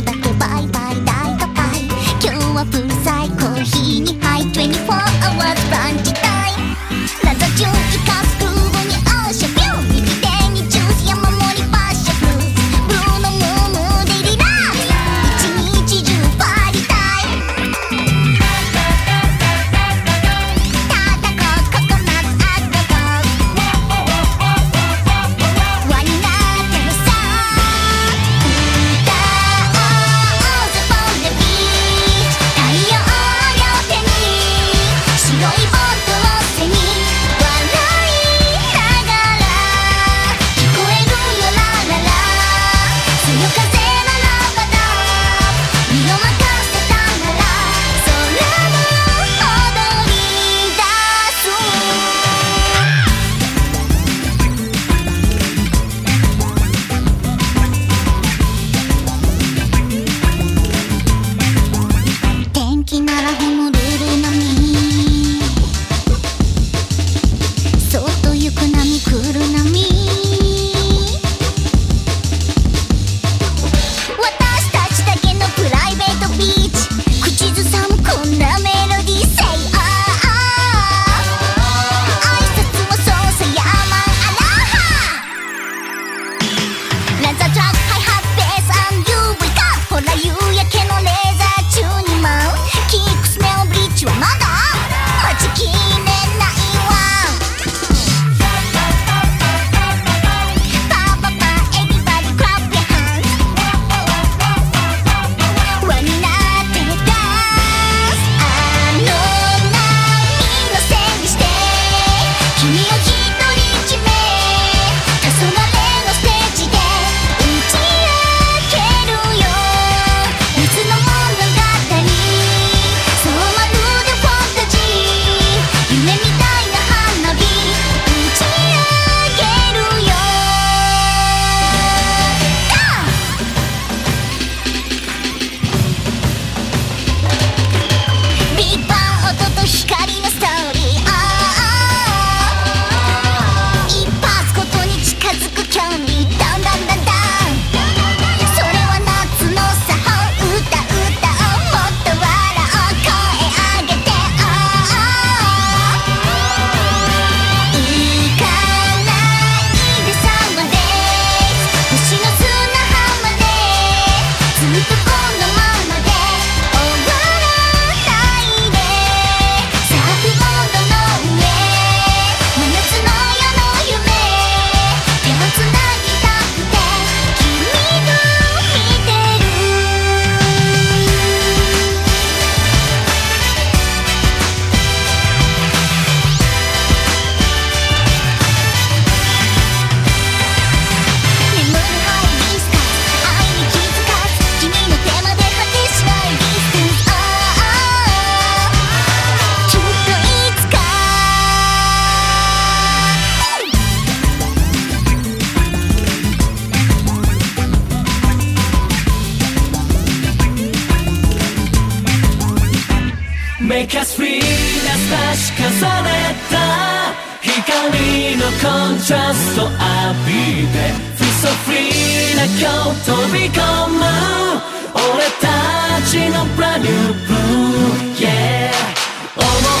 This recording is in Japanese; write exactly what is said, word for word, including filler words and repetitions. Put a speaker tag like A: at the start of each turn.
A: とだけバイバイ大都会。今日はフルサイコーヒーにハイ にじゅうよじかん ランチタイム。謎順生かす空母にオーシャンビュー。右手にジュース山盛りパッションフルーツ。ブルーのムームーでリラックス。一日中パーリータイム。ただこココナッツアットコ輪になってるさ。歌おうぜフォーレビーチ。太陽両手に白いボートを背に笑いながら聞こえるよラララ。強風ならばだ身を任せたならそれも踊り出す。天気ならホノルル並み。そっと行く波来る波。私たちだけのプライベートビーチ。口ずさむこんなメロディー Say ah ah。 挨拶もそうさヤーマンアラハ。ランザトラックハイハッベース and you wake up。 ほら夕焼けのレーザー中に舞うキックスネオブリッジはまだ待ちきれないわ。パパパ everybody clap your hands。 輪になってダンス。あの波のせいにして君を一人決め黄昏のステージで打ち明けるよ水の物語。そうまるでファンタジー夢みたいな花火打ち上げるよ。ビッグバン音と光のストーリー。ああ一発ごとに近づく距離。ダンダンダンダンそれは夏のさ歌歌おうもっと笑おう声上げて。ああ行かないでサマーデイズ。星の砂浜でずっとこのままで終わらないで。サーフボードの上真夏の夜の夢手をつなぎたくて君が見てる。眠るハイビスカス愛に気づかず君の手まで果てしないディスタンス。ああきっといつか
B: メカスフリーな差し重ねた光のコントラスト浴びて Feel so free な今日飛び込む俺たちの Brand new blue Yeah 思